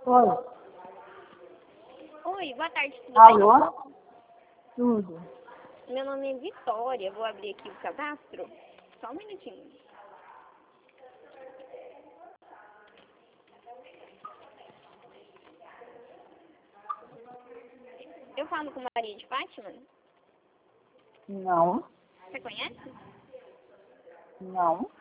Oi. Oi, boa tarde, tudo Alô? bem? Tudo. Meu nome é Vitória, vou abrir aqui o cadastro. Só um minutinho. Eu falo com Maria de Fátima? Não. Você conhece? Não.